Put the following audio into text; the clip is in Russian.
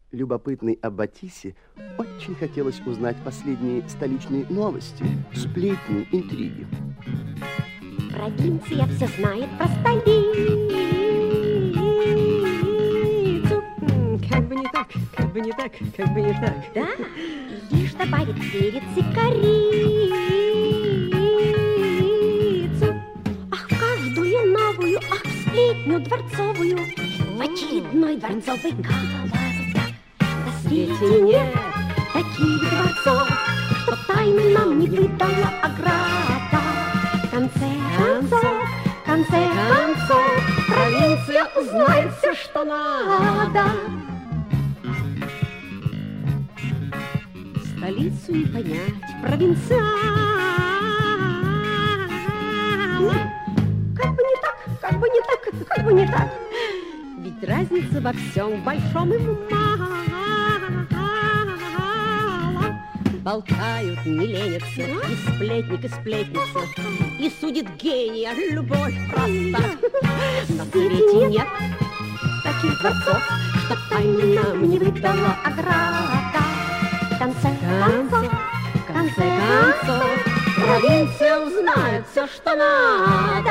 любопытной Аббатисе очень хотелось узнать последние столичные новости, сплетни, интриги. Провинция все знает про столицу. Как бы не так, как бы не так, как бы не так. Да, лишь добавит перец и корицу. Ах, в каждую новую, ах, в сплетню дворцовую, в очередной дворцовый галас. На свете нет таких дворцов, что тайны нам не выдала ограда. В конце концов, провинция узнает все, что надо. Столицу не понять провинциалам. Как бы не так, как бы не так, как бы не так. Ведь разница во всем большом и малом. Болтают, не ленятся, и сплетник, и сплетница, и судит гения, любовь проста. На свете нет таких дворцов, что тайны нам не выдала ограда. В конце концов, провинция узнает все, что надо.